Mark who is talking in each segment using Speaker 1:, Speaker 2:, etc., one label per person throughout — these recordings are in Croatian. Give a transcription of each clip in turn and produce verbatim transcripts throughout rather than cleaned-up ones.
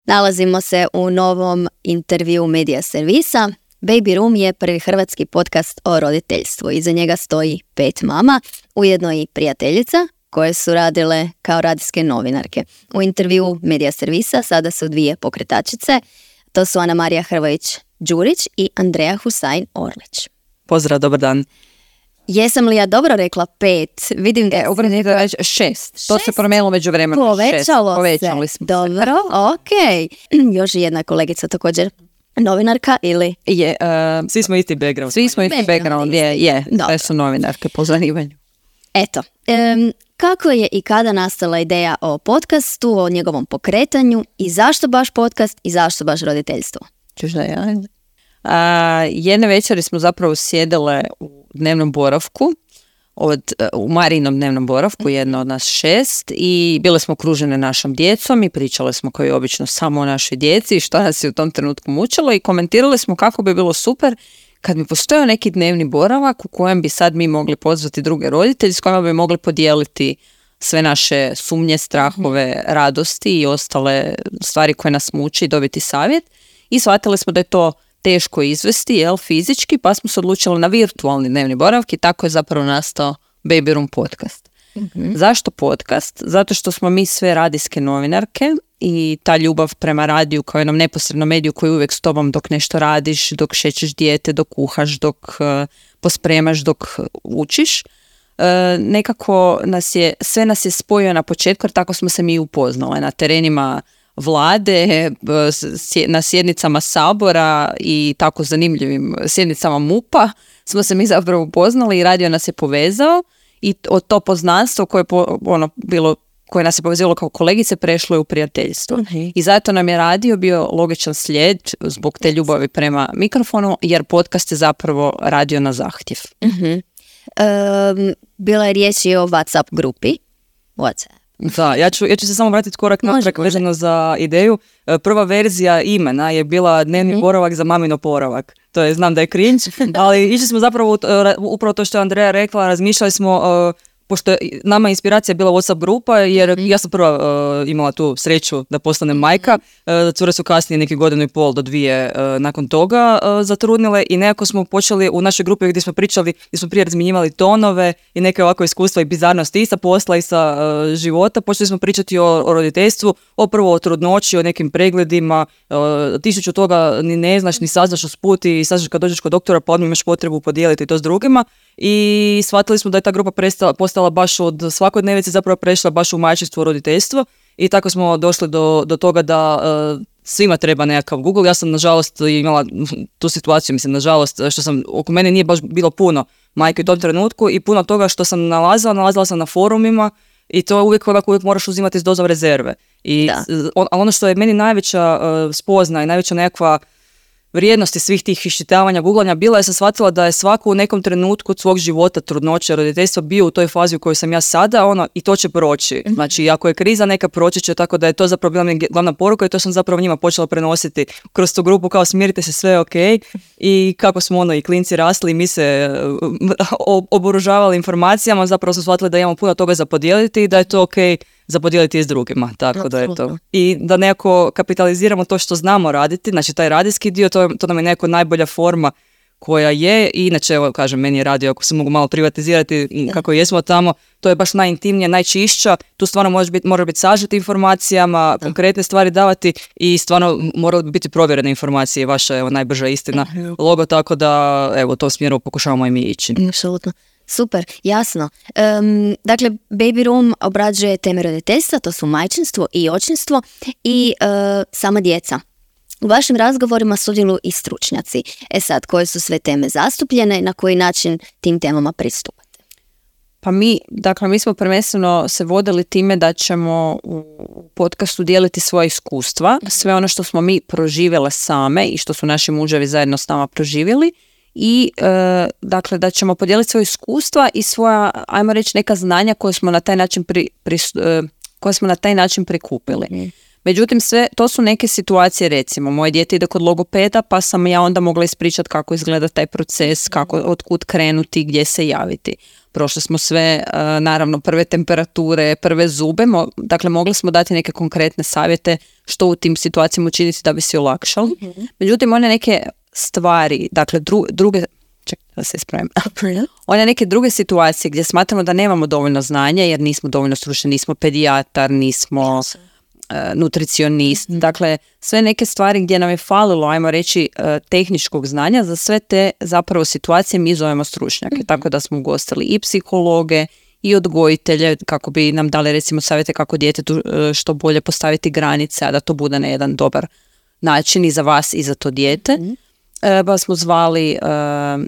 Speaker 1: Nalazimo se u novom intervju Medija servisa. Baby Room je prvi hrvatski podcast o roditeljstvu. Iza njega stoji pet mama, ujedno i prijateljica, koje su radile kao radijske novinarke. U intervju Medija servisa sada su dvije pokretačice. To su Ana-Marija Hrvojić-Đurić i Andreja Husain-Orlić.
Speaker 2: Pozdrav, dobar dan.
Speaker 1: Jesam li ja dobro rekla pet? Vidim da...
Speaker 2: E, upravo je šest. šest. To se promijenilo među vremenu.
Speaker 1: Povećalo,
Speaker 2: Povećali
Speaker 1: se.
Speaker 2: Smo
Speaker 1: dobro, ok. Još jedna kolegica također. Novinarka ili?
Speaker 2: Je, uh, svi smo isti background. Svi smo isti background, background je, je. Sve su novinarke po zanimanju.
Speaker 1: Eto, um, kako je i kada nastala ideja o podcastu, o njegovom pokretanju i zašto baš podcast i zašto baš roditeljstvo?
Speaker 2: Čuš da ja? A, jedne večeri smo zapravo sjedile u dnevnom boravku, od, u Marijinom dnevnom boravku, jedno od nas šest, i bile smo okružene našom djecom i pričale smo kao i obično samo o našoj djeci i šta nas je u tom trenutku mučilo i komentirali smo kako bi bilo super kad bi postojao neki dnevni boravak u kojem bi sad mi mogli pozvati druge roditelje s kojima bi mogli podijeliti sve naše sumnje, strahove, radosti i ostale stvari koje nas muči i dobiti savjet. I shvatili smo da je to teško izvesti, jel, fizički, pa smo se odlučili na virtualni dnevni boravak i tako je zapravo nastao Baby Room podcast. Mm-hmm. Zašto podcast? Zato što smo mi sve radijske novinarke i ta ljubav prema radiju kao jednom neposrednom mediju koji je uvijek s tobom dok nešto radiš, dok šećeš dijete, dok kuhaš, dok uh, pospremaš, dok učiš. Uh, nekako nas je, sve nas je spojio na početku, jer tako smo se mi upoznale na terenima vlade, na sjednicama Sabora i tako zanimljivim sjednicama MUP-a smo se mi zapravo upoznali i radio nas je povezao i od to poznanstvo koje, po, ono, bilo, koje nas je povezalo kao kolegice prešlo je u prijateljstvo. Okay. I zato nam je radio bio logičan slijed zbog te ljubavi prema mikrofonu, jer podcast je zapravo radio na zahtjev.
Speaker 1: Uh-huh. Um, bila je riječ i o WhatsApp grupi. WhatsApp.
Speaker 3: Da, ja ću, ja ću se samo vratiti korak natrag vezano za ideju. Prva verzija imena je bila dnevni mm-hmm. boravak za mamino poravak. To je, znam da je cringe, ali išli smo zapravo, upravo to što je Andreja rekla, razmišljali smo, uh, pošto je nama inspiracija bila WhatsApp grupa, jer mm-hmm. ja sam prva uh, imala tu sreću da postanem majka, uh, cure su kasnije neki godinu i pol do dvije uh, nakon toga uh, zatrudnile i nekako smo počeli u našoj grupi gdje smo pričali, gdje smo prije razminjivali tonove i neke ovako iskustva i bizarnosti i sa posla i sa uh, života, počeli smo pričati o, o roditeljstvu, o prvo o trudnoći, o nekim pregledima, uh, tisuću toga ni ne znaš, ni saznaš usput i saznaš kad dođeš kod doktora pa odmah imaš potrebu podijeliti to s drugima. I shvatili smo da je ta grupa prestala, postala baš od svakodnevice zapravo prešla baš u majčinstvo, roditeljstvo i tako smo došli do, do toga da uh, svima treba nekakav Google. Ja sam nažalost imala tu situaciju, mislim nažalost što sam, oko mene nije baš bilo puno majke u tom trenutku i puno toga što sam nalazila, nalazila sam na forumima i to uvijek ovako uvijek moraš uzimati s dozom rezerve. I on, ono što je meni najveća uh, spozna i najveća nekakva vrijednosti svih tih iščitavanja, googlanja bila je sam shvatila da je svako u nekom trenutku svog života, trudnoće, roditeljstva bio u toj fazi u kojoj sam ja sada, ono, i to će proći. Znači, ako je kriza, neka proći će, tako da je to zapravo bila glavna poruka i to sam zapravo njima počela prenositi kroz tu grupu, kao smirite se, sve je ok. I kako smo ono i klinci rasli, mi se oboružavali informacijama, zapravo smo shvatili da imamo puno toga za podijeliti i da je to ok za podijeliti s drugima, tako da je to. I da nekako kapitaliziramo to što znamo raditi, znači taj radijski dio, to, to nam je nekako najbolja forma koja je, i inače, evo, kažem, meni je radio, ako se mogu malo privatizirati kako jesmo tamo, to je baš najintimnije, najčišća, tu stvarno možeš biti, mora biti sažeti informacijama, da. Konkretne stvari davati i stvarno moraju biti provjerene informacije, vaša evo, najbrža istina, logo, tako da, evo, u tom smjeru pokušavamo i mi ići.
Speaker 1: Apsolutno. Super, jasno. Um, dakle, Baby Room obrađuje teme roditeljstva, to su majčinstvo i očinstvo i uh, sama djeca. U vašim razgovorima sudjeluju i stručnjaci. E sad, koje su sve teme zastupljene i na koji način tim temama pristupate?
Speaker 2: Pa mi, dakle, mi smo prvenstveno se vodili time da ćemo u podcastu dijeliti svoje iskustva, sve ono što smo mi proživjele same i što su naši muževi zajedno s nama proživjeli. I e, dakle da ćemo podijeliti svoje iskustva i svoja, ajmo reći, neka znanja koje smo na taj način pri, pri, e, koje smo na taj način prikupili. Mm. Međutim, sve, to su neke situacije, recimo, moje dijete ide kod logopeda, pa sam ja onda mogla ispričati kako izgleda taj proces, kako, otkud krenuti, gdje se javiti. Prošli smo sve, naravno, prve temperature, prve zube, mo- dakle, mogli smo dati neke konkretne savjete što u tim situacijama učiniti da bi si olakšali. Mm-hmm. Međutim, one neke stvari, dakle, dru- druge... Čekaj da se ispravim. One neke druge situacije gdje smatramo da nemamo dovoljno znanja jer nismo dovoljno stručni, nismo pedijatar, nismo uh, nutricionist. Mm-hmm. Dakle, sve neke stvari gdje nam je falilo, ajmo reći, uh, tehničkog znanja, za sve te zapravo situacije mi zovemo stručnjake. Mm-hmm. Tako da smo ugostili i psihologe i odgojitelje kako bi nam dali recimo savjete kako djetetu uh, što bolje postaviti granice, a da to bude na jedan dobar način i za vas i za to dijete. Mm-hmm. Pa smo zvali uh,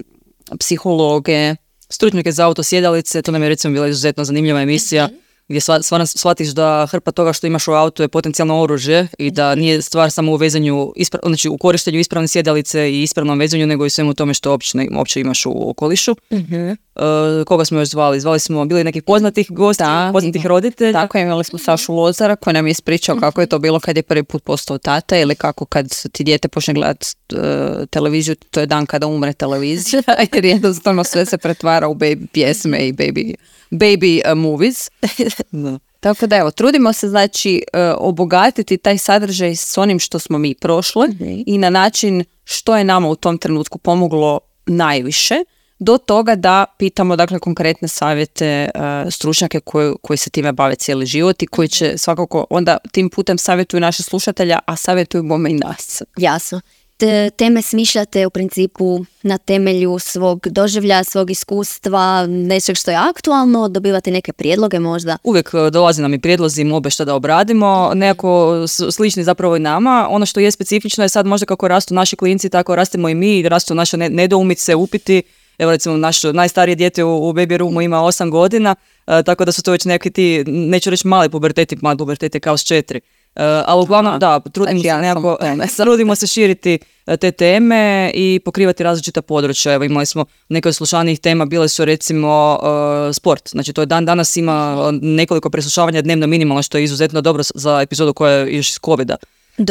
Speaker 2: psihologe,
Speaker 3: stručnjake za autosjedalice, to nam je recimo bila izuzetno zanimljiva emisija gdje stvarno shvatiš da hrpa toga što imaš u autu je potencijalno oružje i da nije stvar samo u vezanju, ispra, znači u korištenju ispravne sjedalice i ispravnom vezanju, nego i svemu tome što uopće, uopće imaš u okolišu. Mm-hmm. Uh, koga smo još zvali? Zvali smo, bili nekih poznatih gostiju, poznatih roditelja.
Speaker 2: Tako, imali smo Sašu Lozara koji nam je ispričao kako je to bilo kad je prvi put postao tata ili kako kad ti dijete počne gledati uh, televiziju, to je dan kada umre televizija, jer jednostavno sve se pretvara u baby pjesme i baby, baby uh, movies. No. Tako da evo, trudimo se znači uh, obogatiti taj sadržaj s onim što smo mi prošli mm-hmm. i na način što je nama u tom trenutku pomoglo najviše, do toga da pitamo dakle konkretne savjete uh, stručnjake koji, koji se time bave cijeli život i koji će svakako onda tim putem savjetuju naše slušatelja, a savjetuju bome i nas.
Speaker 1: Jasno. Te, teme smišljate u principu na temelju svog doživljaja, svog iskustva, nečeg što je aktualno, dobivate neke prijedloge možda?
Speaker 3: Uvijek dolazi nam i prijedlozi, mobe što da obradimo, nekako slični zapravo i nama. Ono što je specifično je sad možda kako rastu naši klinci, tako rastemo i mi, rastu naše nedoumice, upiti. Evo recimo naš najstarije dijete u, u baby roomu ima osam godina, uh, tako da su to već neki ti, neću reći mali puberteti, mali puberteti kao s četiri. Uh, ali uglavnom da, trudimo, znači, se, nekako, trudimo se širiti uh, te teme i pokrivati različita područja. Evo imali smo neke od slušanijih tema, bile su recimo uh, sport. Znači to je dan danas ima nekoliko preslušavanja dnevno minimalno, što je izuzetno dobro za epizodu koja je još iz covida. Uh,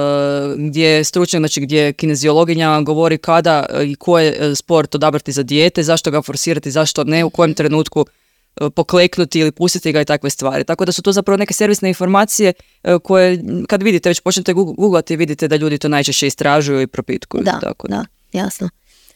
Speaker 3: gdje stručnjak, znači gdje kineziologinja govori kada i koji sport odabrati za dijete, zašto ga forsirati, zašto ne, u kojem trenutku uh, pokleknuti ili pustiti ga i takve stvari. Tako da su to zapravo neke servisne informacije uh, koje kad vidite, već počnete googlati, vidite da ljudi to najčešće istražuju i propitkuju.
Speaker 1: Da,
Speaker 3: tako.
Speaker 1: da, jasno.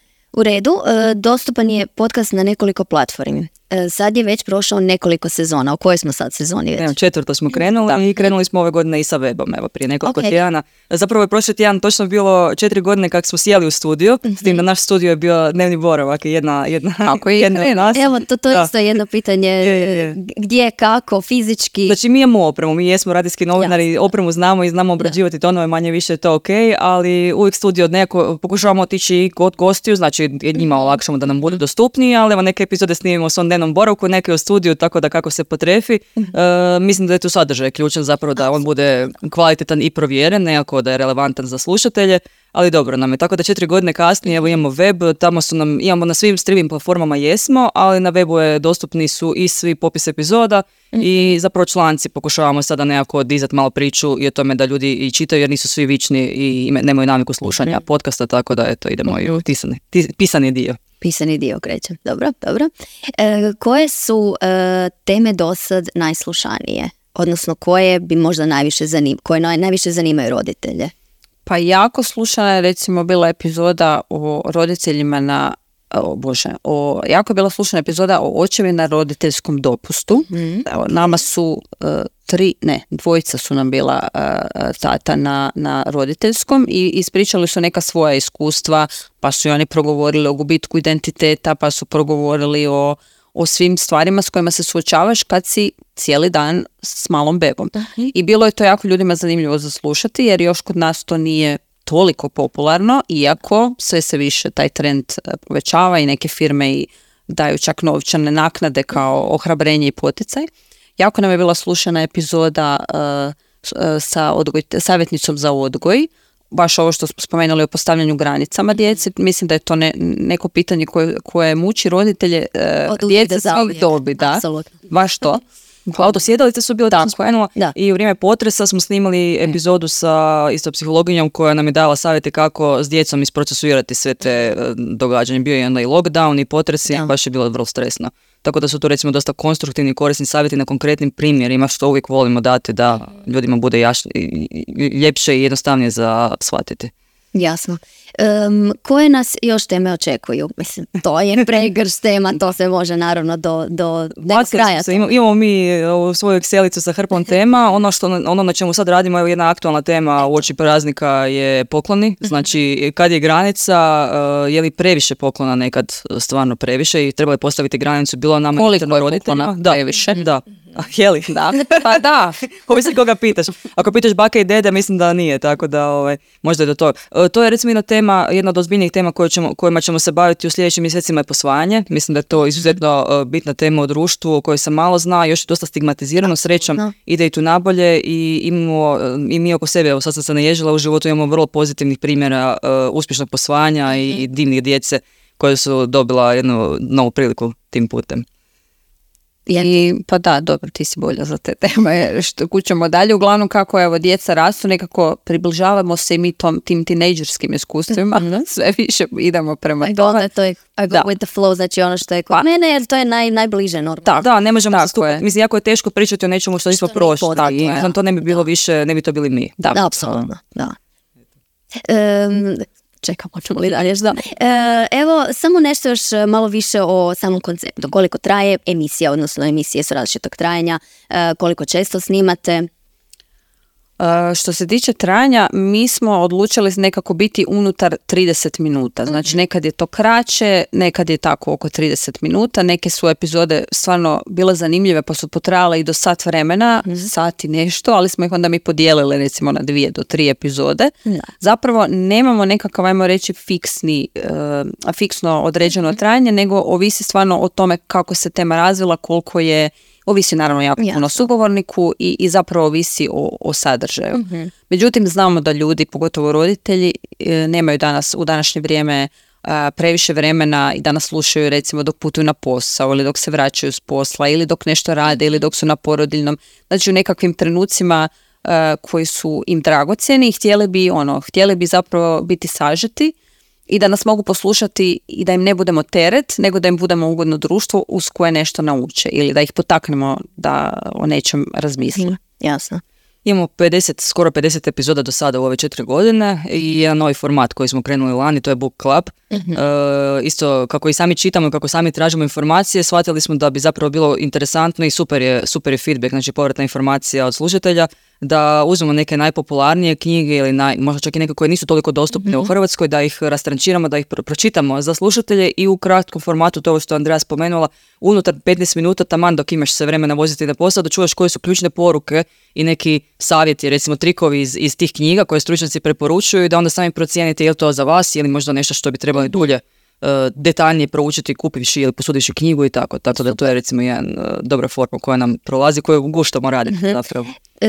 Speaker 1: U redu, uh, dostupan je podcast na nekoliko platformi. Sad je već prošao nekoliko sezona. U kojoj smo sad sezoni već?
Speaker 3: Evo, četvrto smo krenuli da. I krenuli smo ove godine i sa webom, evo, prije nekoliko okay. tjedana. Zapravo je prošli tjedan točno bilo četiri godine kako smo sjeli u studiju, mm-hmm. s tim da naš studio je bio dnevni boravak i jedna, jedna,
Speaker 2: kako je
Speaker 3: jedna od nas.
Speaker 1: Evo, to, to je isto jedno pitanje, je, je, je. Gdje, kako, fizički?
Speaker 3: Znači mi imamo opremu, mi jesmo radijski novinari, ja. Opremu znamo i znamo obrađivati tonove, manje više je to ok, ali uvijek studio neko, pokušavamo otići i kod gostiju, znači njima olakšamo da nam budu dostupniji, ali evo neke epizode snimimo s on boravku, neke u studiju, tako da kako se potrefi. Uh, mislim da je tu sadržaj ključan zapravo da on bude kvalitetan i provjeren, nekako da je relevantan za slušatelje, ali dobro nam je. Tako da četiri godine kasnije evo imamo web, tamo su nam, imamo na svim streaming platformama jesmo, ali na webu je dostupni su i svi popis epizoda mm. i zapravo članci. Pokušavamo sada nekako dizati malo priču i o tome da ljudi i čitaju jer nisu svi vični i nemaju naviku slušanja mm. podcasta, tako da eto idemo i u tisani, tis, pisani dio.
Speaker 1: Pisani dio krećem. Dobro, dobro. E, koje su e, teme do sad najslušanije? Odnosno koje bi možda najviše zanim, koje naj, najviše zanimaju roditelje?
Speaker 2: Pa jako slušana je recimo bila epizoda o roditeljima na, o Bože, o, jako je bila slušana epizoda o očevi na roditeljskom dopustu. Mm. Evo, nama su uh, tri, ne, dvojica su nam bila uh, tata na, na roditeljskom i ispričali su neka svoja iskustva, pa su i oni progovorili o gubitku identiteta, pa su progovorili o, o svim stvarima s kojima se suočavaš kad si cijeli dan s malom bebom. Uh-huh. I bilo je to jako ljudima zanimljivo za slušati jer još kod nas to nije toliko popularno, iako sve se više taj trend povećava i neke firme i daju čak novčane naknade kao ohrabrenje i poticaj. Jako nam je bila slušana epizoda uh, sa odgoj, savjetnicom za odgoj, baš ovo što smo spomenuli o postavljanju granicama djece. Mislim da je to ne, neko pitanje koje, koje muči roditelje uh, djece svog dobi. Da, baš to.
Speaker 3: Auto sjedalice su bile, tako sam spomenula,
Speaker 1: da.
Speaker 3: I u vrijeme potresa smo snimali epizodu sa isto psihologinjom koja nam je dala savjete kako s djecom isprocesuirati sve te uh, događanje. Bio je onda i lockdown i potresi, da. Baš je bilo vrlo stresno. Tako da su to recimo dosta konstruktivni i korisni savjeti na konkretnim primjerima, što uvijek volimo dati da ljudima bude jaš, ljepše i jednostavnije za shvatiti.
Speaker 1: Jasno. Um, koje nas još teme očekuju? Mislim, to je pregrš tema, to se može naravno do, do, do kraja.
Speaker 3: Se, imamo, imamo mi u svoju Excelicu sa hrpom tema. Ono, što, ono na čemu sad radimo, je jedna aktualna tema uoči praznika je pokloni. Znači, kad je granica, uh, je li previše poklona nekad stvarno previše i treba je postaviti granicu, bilo nama
Speaker 2: koliko je poklona
Speaker 3: da,
Speaker 2: previše?
Speaker 3: Da. A, je li?
Speaker 2: Da. Pa da.
Speaker 3: Ovisi koga pitaš. Ako pitaš bake i dede, mislim da nije, tako da ovaj, možda je do toga. E, to je recimo jedna tema, jedna od ozbiljnijih tema koje ćemo, kojima ćemo se baviti u sljedećim mjesecima je posvajanje. Mislim da je to izuzetno uh, bitna tema u društvu o kojoj se malo zna, još je dosta stigmatizirano, srećom no. ide i tu nabolje i imamo, i mi oko sebe, evo sad sam se naježila u životu, imamo vrlo pozitivnih primjera uh, uspješnog posvajanja i, i divnih djece koje su dobila jednu novu priliku tim putem.
Speaker 2: I, pa da, dobro, ti si bolja za te teme, što kućemo dalje. Uglavnom, kako evo, djeca rastu, nekako približavamo se i mi tom, tim tinejdžerskim iskustvima, mm-hmm. sve više idemo prema
Speaker 1: I
Speaker 2: tome.
Speaker 1: To je, I go da. with the flow, znači ono što je kod pa. mene, jer to je naj, najbliže normalno.
Speaker 3: Da, da, ne možemo zastupati. Mislim, jako je teško pričati o nečemu što nismo prošli. I to ne bi bilo da. više, ne bi to bili mi.
Speaker 1: Da, da apsolutno, da. Um, Čekamo, ćemo li dalje. Da. E, evo, samo nešto još malo više o samom konceptu. Koliko traje emisija, odnosno emisije su različitog trajanja, e, koliko često snimate?
Speaker 2: Uh, što se tiče trajanja, mi smo odlučili nekako biti unutar trideset minuta. Znači, nekad je to kraće, nekad je tako oko trideset minuta. Neke su epizode stvarno bile zanimljive, pa su potrajale i do sat vremena, mm-hmm. sat i nešto, ali smo ih onda mi podijelili recimo na dvije do tri epizode. Da. Zapravo, nemamo nekakav, ajmo reći, fiksni, uh, fiksno određeno mm-hmm. trajanje, nego ovisi stvarno o tome kako se tema razvila, koliko je ovisi naravno jako puno sugovorniku i, i zapravo ovisi o, o sadržaju. Mm-hmm. Međutim, znamo da ljudi, pogotovo roditelji, e, nemaju danas u današnje vrijeme a, previše vremena i da nas slušaju recimo dok putuju na posao ili dok se vraćaju s posla ili dok nešto rade ili dok su na porodiljnom. Znači u nekakvim trenucima a, koji su im dragocjeni i htjeli bi, ono, htjeli bi zapravo biti sažeti i da nas mogu poslušati i da im ne budemo teret, nego da im budemo ugodno društvo uz koje nešto nauče ili da ih potaknemo da o nečem razmisle.
Speaker 1: Mm, jasno.
Speaker 3: Imamo pedeset, skoro pedeset epizoda do sada u ove četiri godine i jedan novi format koji smo krenuli lani, to je Book Club. Mm-hmm. E, isto kako i sami čitamo i kako sami tražimo informacije, shvatili smo da bi zapravo bilo interesantno i super je, super je feedback, znači povratna informacija od slušatelja, da uzmemo neke najpopularnije knjige ili naj, možda čak i neke koje nisu toliko dostupne mm-hmm. u Hrvatskoj, da ih rastrančiramo, da ih pro- pročitamo za slušatelje i u kratkom formatu, to što je Andreja spomenula, unutar petnaest minuta, taman dok imaš se vremena voziti na posao, da čuješ koje su ključne poruke i neki savjeti, recimo trikovi iz, iz tih knjiga koje stručnjaci preporučuju i da onda sami procijenite je li to za vas ili možda nešto što bi trebali dulje uh, detaljnije proučiti kupivši ili posudivši knjigu i tako. Tako da to je recimo jedan uh, dobra forma koja nam prolazi, koju guštamo raditi mm-hmm. zapravo.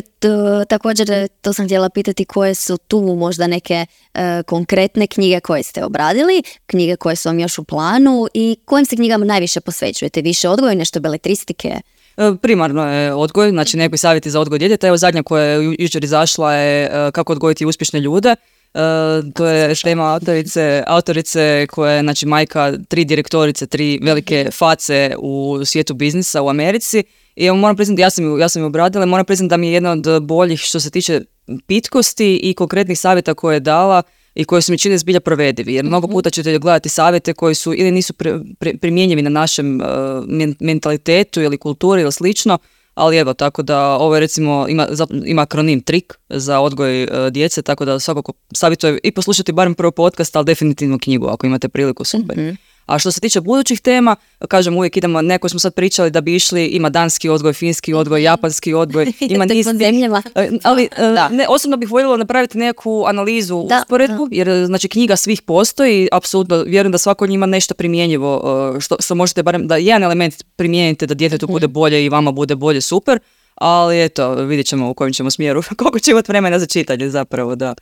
Speaker 1: To, također, to sam htjela pitati koje su tu možda neke uh, konkretne knjige koje ste obradili, knjige koje su vam još u planu i kojim se knjigama najviše posvećujete? Više odgoj, nešto beletristike?
Speaker 3: Primarno je odgoj, znači neki savjeti za odgoj djeteta. Evo zadnja koja je jučer izašla je uh, kako odgojiti uspješne ljude. Uh, to je tema autorice, autorice koja je znači majka tri direktorice, tri velike face u svijetu biznisa u Americi. I moram priznati, ja sam, ja sam ju obradila, moram priznati da mi je jedna od boljih što se tiče pitkosti i konkretnih savjeta koje je dala i koje su mi čine zbilja provedivi. Jer mnogo puta ćete gledati savjete koji su ili nisu pre, pre, primjenjivi na našem uh, mentalitetu ili kulturi ili slično, ali evo, tako da ovo je recimo, ima, ima akronim trik za odgoj uh, djece, tako da svakako savjetujem i poslušati barem prvo podcast, ali definitivno knjigu ako imate priliku, super. Mm-hmm. A što se tiče budućih tema, kažem uvijek idemo, neko smo sad pričali da bi išli, ima danski odgoj, finski odgoj, japanski odgoj, ima niz
Speaker 1: zemljama.
Speaker 3: Ali ne, osobno bih voljela napraviti neku analizu, da, usporedbu, da. Jer znači knjiga svih postoji, apsolutno vjerujem da svako njima nešto primjenjivo, što, što možete barem da jedan element primijenite da djetetu bude bolje i vama bude bolje, super, ali eto, vidjet ćemo u kojem ćemo smjeru, koliko će imati vremena za čitanje zapravo, da.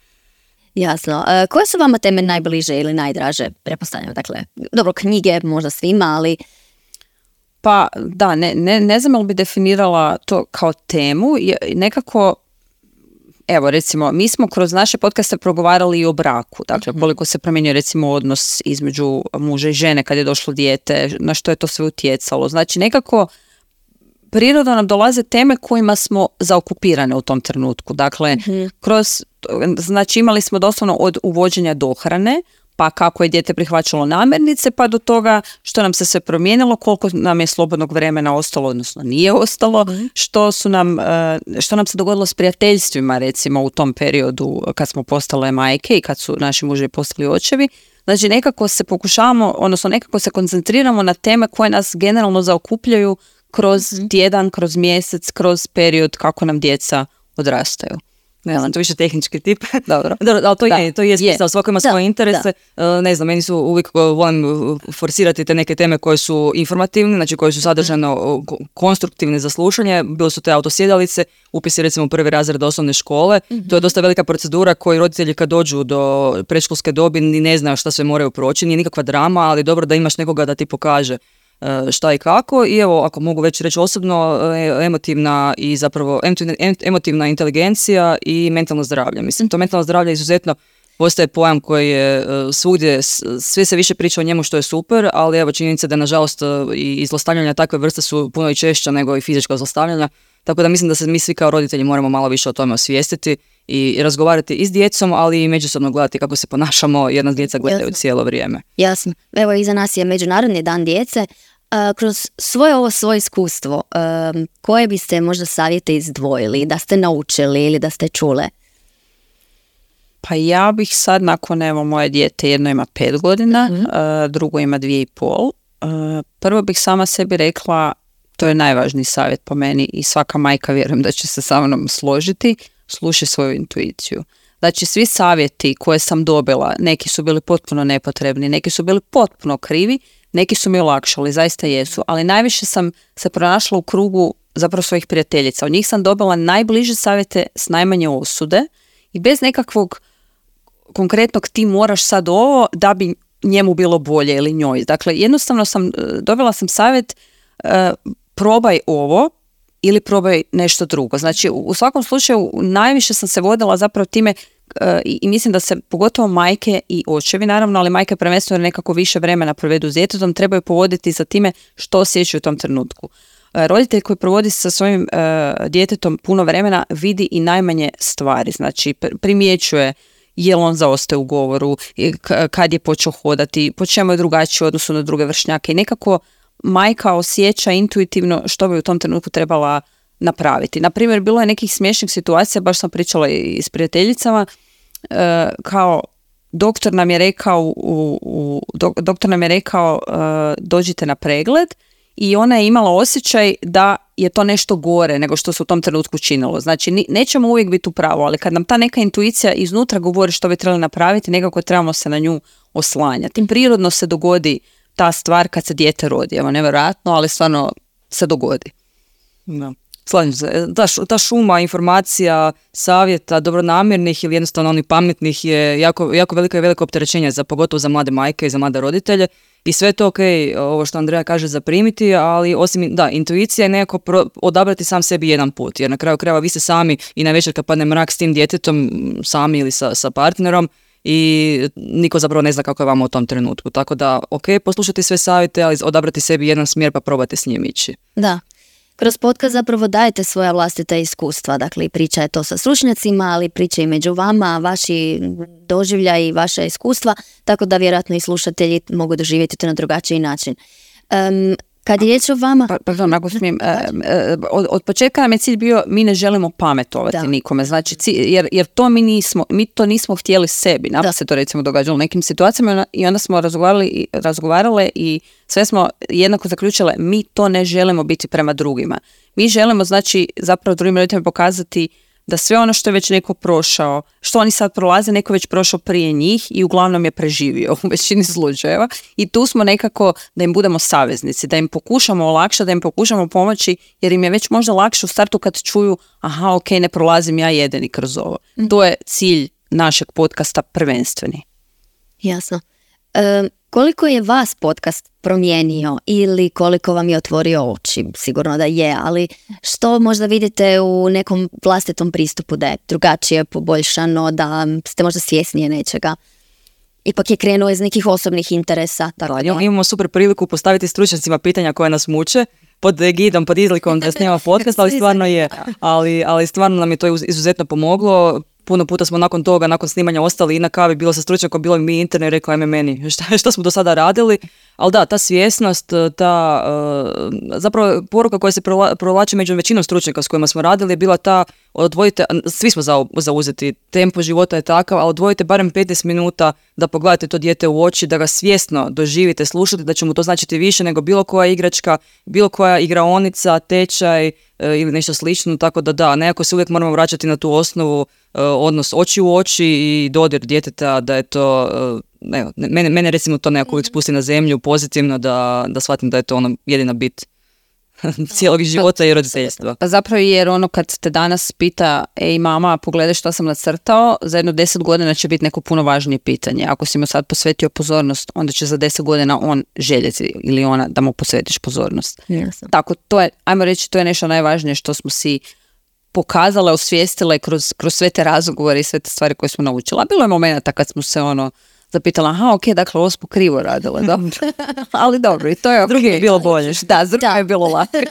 Speaker 1: Jasno. E, koje su vama teme najbliže ili najdraže, pretpostavljam? Dakle, dobro, knjige možda svima, ali...
Speaker 2: Pa da, ne, ne, ne znam li bi definirala to kao temu, nekako, evo recimo, mi smo kroz naše podcaste progovarali i o braku, dakle koliko se promijenio recimo odnos između muža i žene kad je došlo dijete, na što je to sve utjecalo, znači nekako prirodno nam dolaze teme kojima smo zaokupirane u tom trenutku, dakle mm-hmm. kroz, znači imali smo doslovno od uvođenja dohrane, pa kako je dijete prihvaćalo namirnice, pa do toga što nam se sve promijenilo, koliko nam je slobodnog vremena ostalo, odnosno nije ostalo, mm. što su nam, što nam se dogodilo s prijateljstvima, recimo u tom periodu kad smo postale majke i kad su naši muževi postali očevi. Znači nekako se pokušavamo, odnosno nekako se koncentriramo na teme koje nas generalno zaokupljaju kroz mm. tjedan, kroz mjesec, kroz period kako nam djeca odrastaju.
Speaker 3: Ne znam, to više tehnički tip.
Speaker 2: Dobro.
Speaker 3: Dobro, ali to
Speaker 2: da.
Speaker 3: je, to je smisao, svako ima svoje interese.
Speaker 2: Da.
Speaker 3: Ne znam, meni su uvijek volim forsirati te neke teme koje su informativne, znači koje su sadržajno konstruktivne za slušanje. Bile su te autosjedalice, upisi recimo u prvi razred osnovne škole. Mm-hmm. To je dosta velika procedura koju roditelji kad dođu do predškolske dobi ni ne znaju šta sve moraju proći, nije nikakva drama, ali dobro da imaš nekoga da ti pokaže šta i kako. I evo, ako mogu već reći osobno, emotivna i zapravo emotivna inteligencija i mentalno zdravlje. Mislim, to mentalno zdravlje izuzetno postaje pojam koji je svugdje, sve se više priča o njemu što je super, ali evo činjenica da nažalost i zlostavljanja takve vrste su puno i češća nego i fizička zlostavljanja. Tako da mislim da se mi svi kao roditelji moramo malo više o tome osvijestiti i razgovarati i s djecom, ali i međusobno gledati kako se ponašamo jer nas djeca gledaju Jasno. cijelo vrijeme.
Speaker 1: Jasno. Evo, iza nas je Međunarodni dan djece. Uh, kroz svoje ovo svoje iskustvo, uh, koje biste možda savjete izdvojili, da ste naučili ili da ste čule?
Speaker 2: Pa ja bih sad, nakon evo moje dijete, jedno ima pet godina, mm-hmm. uh, drugo ima dvije i pol. Uh, prvo bih sama sebi rekla, to je najvažniji savjet po meni i svaka majka vjerujem da će se sa mnom složiti, slušaj svoju intuiciju. Znači svi savjeti koje sam dobila, neki su bili potpuno nepotrebni, neki su bili potpuno krivi, neki su mi olakšali, zaista jesu, ali najviše sam se pronašla u krugu zapravo svojih prijateljica. Od njih sam dobila najbliže savjete s najmanje osude i bez nekakvog konkretnog ti moraš sad ovo da bi njemu bilo bolje ili njoj. Dakle, jednostavno sam, dobila sam savjet uh, probaj ovo ili probaj nešto drugo. Znači, u, u svakom slučaju najviše sam se vodila zapravo time uh, i, i mislim da se pogotovo majke i očevi, naravno, ali majke prvenstveno nekako više vremena provedu s djetetom, trebaju povoditi za time što osjećaju u tom trenutku. Uh, roditelj koji provodi sa svojim uh, djetetom puno vremena vidi i najmanje stvari. Znači, pr- primjećuje je li on zaostaje u govoru, kad je počeo hodati, po čemu je drugačiji u odnosu na druge vršnjake i nekako majka osjeća intuitivno što bi u tom trenutku trebala napraviti. Naprimjer, bilo je nekih smiješnih situacija, baš sam pričala i s prijateljicama, kao doktor nam je rekao, u, u, doktor nam je rekao dođite na pregled i ona je imala osjećaj da je to nešto gore nego što se u tom trenutku činilo. Znači, nećemo uvijek biti u pravu, ali kad nam ta neka intuicija iznutra govori što bi trebali napraviti, nekako trebamo se na nju oslanjati. Prirodno se dogodi ta stvar kad se dijete rodi. Evo, nevjerojatno, ali stvarno se dogodi.
Speaker 3: Da. Slažem se. Ta, ta šuma informacija, savjeta, dobronamjernih ili jednostavno onih pametnih je jako, jako veliko i veliko opterećenje, za, pogotovo za mlade majke i za mlade roditelje. I sve to ok, ovo što Andreja kaže, zaprimiti, ali osim, da, intuicija je nekako pro, odabrati sam sebi jedan put, jer na kraju krajeva vi ste sami i na večer kad padne mrak s tim djetetom, sami ili sa, sa partnerom, i niko zapravo ne zna kako je vama u tom trenutku. Tako da, ok, poslušati sve savjete, ali odabrati sebi jedan smjer pa probati s njim ići.
Speaker 1: Da. Kroz podcast zapravo dajete svoja vlastita iskustva, dakle priča je to sa stručnjacima, ali priča i među vama, vaši doživljaji i vaša iskustva, tako da vjerojatno i slušatelji mogu doživjeti to na drugačiji način. Um, kad je riječ o vama...
Speaker 2: Pa, pardon, ako smijem, od, od početka nam je cilj bio mi ne želimo pametovati da. nikome, znači, jer, jer to mi nismo, mi to nismo htjeli sebi, napad se to recimo događalo u nekim situacijama i onda smo razgovarali, razgovarale i sve smo jednako zaključile, mi to ne želimo biti prema drugima. Mi želimo, znači, zapravo drugim roditeljima pokazati da sve ono što je već neko prošao, što oni sad prolaze, neko već prošao prije njih i uglavnom je preživio u većini slučajeva. I tu smo nekako da im budemo saveznici, da im pokušamo olakšati, da im pokušamo pomoći, jer im je već možda lakše u startu kad čuju, aha, ok, ne prolazim ja jedini kroz ovo. Mm. To je cilj našeg podcasta prvenstveni.
Speaker 1: Jasno. E, Koliko je vas podcast promijenio ili koliko vam je otvorio oči? Sigurno da je, ali što možda vidite u nekom vlastitom pristupu da je drugačije, poboljšano, da ste možda svjesnije nečega? Ipak je krenuo iz nekih osobnih interesa. Tako da.
Speaker 3: Imamo super priliku postaviti stručnjacima pitanja koje nas muče, pod egidom, pod izlikom da snima podcast, ali stvarno je. Ali, ali stvarno nam je to izuzetno pomoglo. Puno puta smo nakon toga, nakon snimanja ostali i na kavi, bilo sa stručnjakom, bilo mi internet i rekla ajme meni šta, šta smo do sada radili. Ali da, ta svjesnost, ta uh, zapravo poruka koja se prola, provlači među većinom stručnjaka s kojima smo radili je bila ta, odvojite, svi smo za, zauzeti, tempo života je takav, ali odvojite barem petnaest minuta da pogledate to dijete u oči, da ga svjesno doživite, slušate, da će mu to značiti više nego bilo koja igračka, bilo koja igraonica, tečaj uh, ili nešto slično, tako da da, nekako se uvijek moramo vraćati na tu osnovu, uh, odnos oči u oči i dodir djeteta, da je to... Uh, Evo, mene, mene recimo to nekako uvijek spusti na zemlju pozitivno da, da shvatim da je to ono jedina bit cijelog života i roditeljstva.
Speaker 2: Pa zapravo jer ono kad te danas pita ej mama pogledaj što sam nacrtao, za jedno deset godina će biti neko puno važnije pitanje. Ako si mu sad posvetio pozornost, onda će za deset godina on željeti ili ona da mu posvetiš pozornost.
Speaker 1: Jasno.
Speaker 2: Tako to je, ajmo reći, to je nešto najvažnije što smo si pokazale, osvijestile kroz, kroz sve te razgovore i sve te stvari koje smo naučila. Bilo je momenta kad smo se ono zapitala, aha, ok, dakle, ovo smo krivo radile, dobro. Ali dobro, i to je ok.
Speaker 3: Drugi je bilo bolje.
Speaker 2: Da, s drugim je bilo lakše.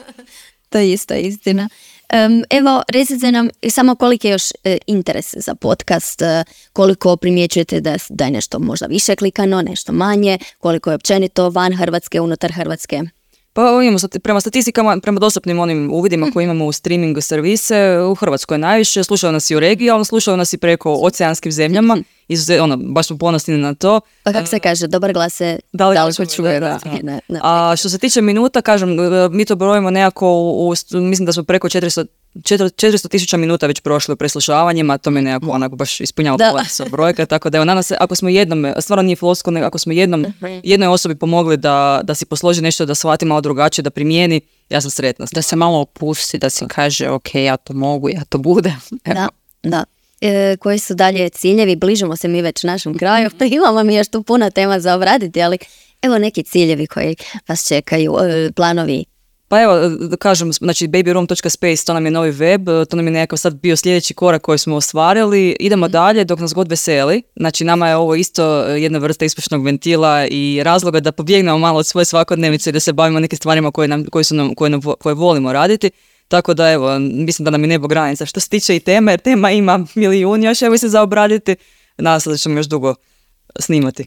Speaker 1: To je isto istina. Um, evo, recite nam samo koliki je još e, interes za podcast, e, koliko primjećujete da, da je nešto možda više klikano, nešto manje, koliko je općenito van Hrvatske, unutar Hrvatske?
Speaker 3: Pa imamo, prema statistikama, prema dostupnim onim uvidima koje imamo u streaming servise, u Hrvatskoj najviše, slušaju nas i u regiji, ali slušaju nas i preko oceanskim zemljama, izuzet, ono, baš smo ponosni na to.
Speaker 1: Pa kako se kaže, dobar glas se
Speaker 3: daleko čuje. Da. Da. A što se tiče minuta, kažem, mi to brojimo nekako, u, u, mislim da smo preko četiristo tisuća minuta već prošli u preslušavanjima, to mi nekako onako baš ispunjava sa brojka, tako da evo, nadam se, ako smo jednom, stvarno nije flosko, nego ako smo jednom, jednoj osobi pomogli da, da si posloži nešto, da shvati malo drugačije, da primijeni, ja sam sretna.
Speaker 2: Da se malo opusti, da si kaže, ok, ja to mogu, ja to budem.
Speaker 1: Da, da. E, koji su dalje ciljevi, bližimo se mi već našem kraju, imamo mi još tu puno tema za obraditi, ali evo neki ciljevi koji vas čekaju, e, planovi.
Speaker 3: Pa evo, da kažem, znači baby room dot space, to nam je novi web, to nam je nekakav sad bio sljedeći korak koji smo ostvarili. Idemo dalje dok nas god veseli. Znači nama je ovo isto jedna vrsta ispušnog ventila i razloga da pobjegnemo malo od svoje svakodnevice i da se bavimo nekim stvarima koje, nam, koje, su nam, koje, nam, koje volimo raditi. Tako da evo, mislim da nam je nebo granica što se tiče i teme, jer tema ima milijun još evo se za obraditi. Nadam se da ćemo još dugo snimati.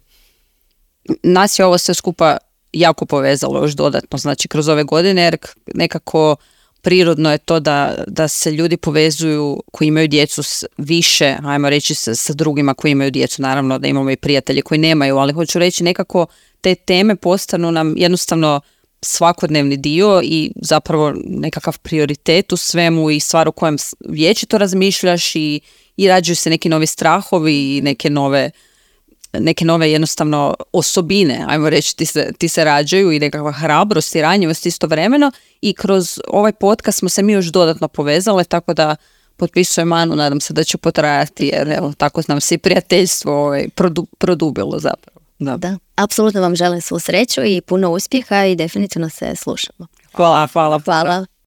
Speaker 2: Nas je ovo sve skupa jako povezalo još dodatno, znači kroz ove godine, jer nekako prirodno je to da, da se ljudi povezuju koji imaju djecu s više, ajmo reći sa, sa drugima koji imaju djecu, naravno da imamo i prijatelje koji nemaju, ali hoću reći nekako te teme postanu nam jednostavno svakodnevni dio i zapravo nekakav prioritet u svemu i stvar o kojem vječito razmišljaš i, i rađuju se neki novi strahovi i neke nove neke nove jednostavno osobine, ajmo reći, ti se, ti se rađaju i nekakva hrabrost i ranjivost istovremeno i kroz ovaj podcast smo se mi još dodatno povezale, tako da potpisujem Anu, nadam se da će potrajati jer evo, tako nam se i prijateljstvo ovaj, produ, produbilo zapravo.
Speaker 1: Da. Da, apsolutno vam želim svu sreću i puno uspjeha i definitivno se slušamo.
Speaker 3: Hvala, hvala.
Speaker 1: Hvala.